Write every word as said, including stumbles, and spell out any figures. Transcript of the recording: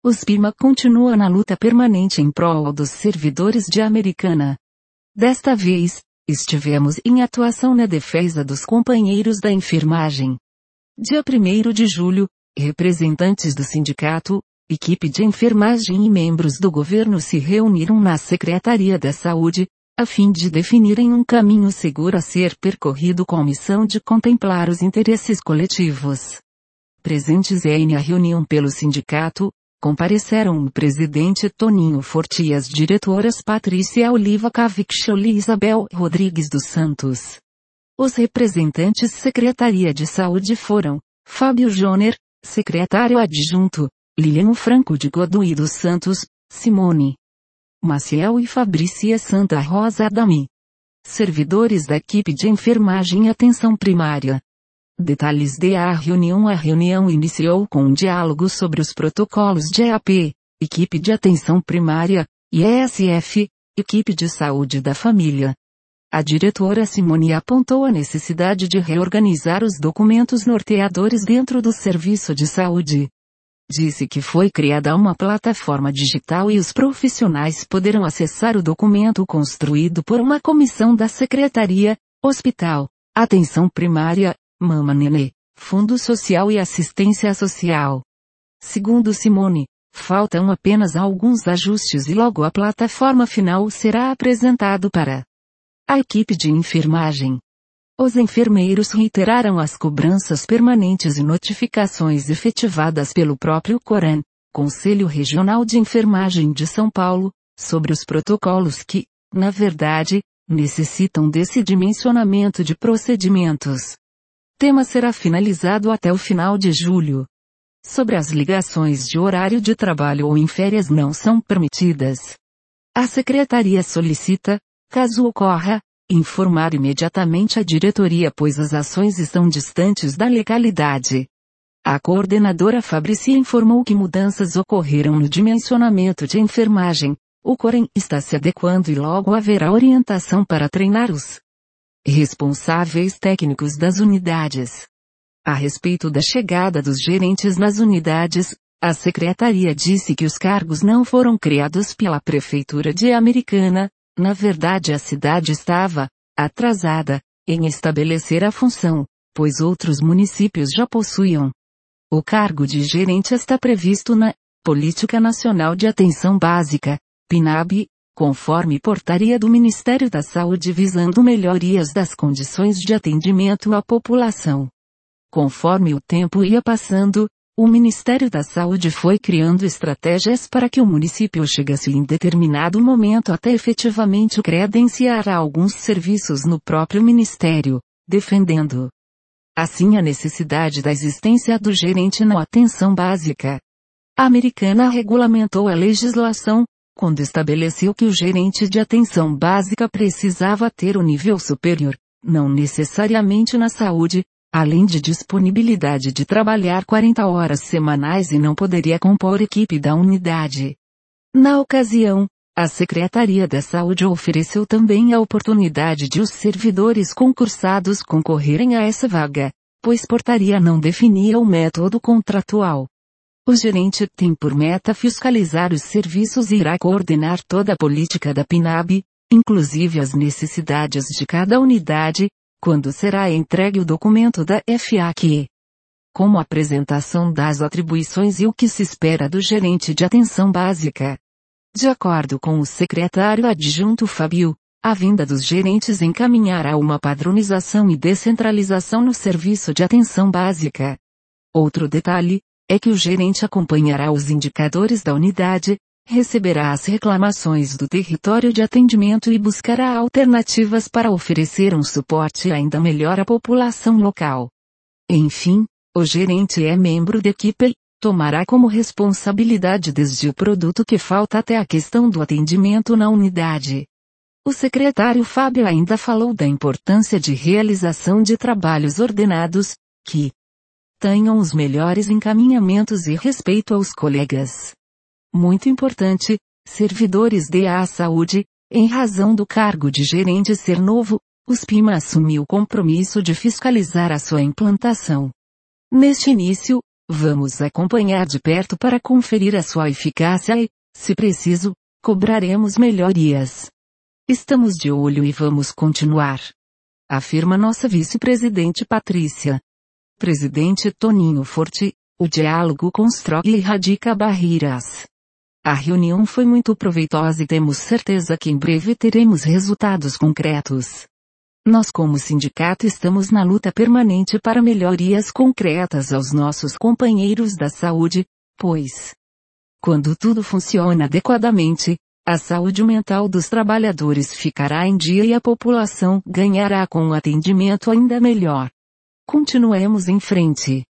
Os P I M A continua na luta permanente em prol dos servidores de Americana. Desta vez, estivemos em atuação na defesa dos companheiros da enfermagem. Dia primeiro de julho, representantes do sindicato, equipe de enfermagem e membros do governo se reuniram na Secretaria da Saúde, a fim de definirem um caminho seguro a ser percorrido com a missão de contemplar os interesses coletivos. Presentes em a reunião pelo sindicato, compareceram o presidente Toninho Forte e as diretoras Patrícia Oliva Cavicchioli e Isabel Rodrigues dos Santos. Os representantes Secretaria de Saúde foram Fábio Joner, secretário adjunto, Lilian Franco de Godoy dos Santos, Simone Maciel e Fabrícia Santa Rosa Adami. Servidores da equipe de enfermagem e atenção primária. Detalhes da reunião. A reunião iniciou com um diálogo sobre os protocolos de E A P, equipe de atenção primária, e E S F, equipe de saúde da família. A diretora Simone apontou a necessidade de reorganizar os documentos norteadores dentro do serviço de saúde. Disse que foi criada uma plataforma digital e os profissionais poderão acessar o documento construído por uma comissão da Secretaria, Hospital, Atenção Primária, Mama Nenê, Fundo Social e Assistência Social. Segundo Simone, faltam apenas alguns ajustes e logo a plataforma final será apresentado para a equipe de enfermagem. Os enfermeiros reiteraram as cobranças permanentes e notificações efetivadas pelo próprio CORAN, Conselho Regional de Enfermagem de São Paulo, sobre os protocolos que, na verdade, necessitam desse dimensionamento de procedimentos. Tema será finalizado até o final de julho. Sobre as ligações de horário de trabalho ou em férias não são permitidas. A Secretaria solicita, caso ocorra, informar imediatamente a diretoria pois as ações estão distantes da legalidade. A coordenadora Fabrícia informou que mudanças ocorreram no dimensionamento de enfermagem, o CORAN está se adequando e logo haverá orientação para treinar os responsáveis técnicos das unidades. A respeito da chegada dos gerentes nas unidades, a secretaria disse que os cargos não foram criados pela Prefeitura de Americana. Na verdade a cidade estava atrasada em estabelecer a função, pois outros municípios já possuíam. O cargo de gerente está previsto na Política Nacional de Atenção Básica, PNAB, conforme portaria do Ministério da Saúde visando melhorias das condições de atendimento à população. Conforme o tempo ia passando, o Ministério da Saúde foi criando estratégias para que o município chegasse em determinado momento até efetivamente credenciar a alguns serviços no próprio Ministério, defendendo assim a necessidade da existência do gerente na atenção básica. A Americana regulamentou a legislação, quando estabeleceu que o gerente de atenção básica precisava ter o nível superior, não necessariamente na saúde, além de disponibilidade de trabalhar quarenta horas semanais e não poderia compor equipe da unidade. Na ocasião, a Secretaria da Saúde ofereceu também a oportunidade de os servidores concursados concorrerem a essa vaga, pois portaria não definia o método contratual. O gerente tem por meta fiscalizar os serviços e irá coordenar toda a política da PNAB, inclusive as necessidades de cada unidade, quando será entregue o documento da F A Q. Como apresentação das atribuições e o que se espera do gerente de atenção básica. De acordo com o secretário adjunto Fábio, a vinda dos gerentes encaminhará uma padronização e descentralização no serviço de atenção básica. Outro detalhe, é que o gerente acompanhará os indicadores da unidade, receberá as reclamações do território de atendimento e buscará alternativas para oferecer um suporte ainda melhor à população local. Enfim, o gerente é membro da equipe, tomará como responsabilidade desde o produto que falta até a questão do atendimento na unidade. O secretário Fábio ainda falou da importância de realização de trabalhos ordenados, que tenham os melhores encaminhamentos e respeito aos colegas. Muito importante, servidores da saúde, em razão do cargo de gerente ser novo, os P I M A assumiu o compromisso de fiscalizar a sua implantação. Neste início, Vamos acompanhar de perto para conferir a sua eficácia e, se preciso, cobraremos melhorias. Estamos de olho e vamos continuar. Afirma nossa vice-presidente Patrícia. Presidente Toninho Forte, o diálogo constrói e erradica barreiras. A reunião foi muito proveitosa e temos certeza que em breve teremos resultados concretos. Nós como sindicato estamos na luta permanente para melhorias concretas aos nossos companheiros da saúde, pois, quando tudo funciona adequadamente, a saúde mental dos trabalhadores ficará em dia e a população ganhará com um atendimento ainda melhor. Continuemos em frente.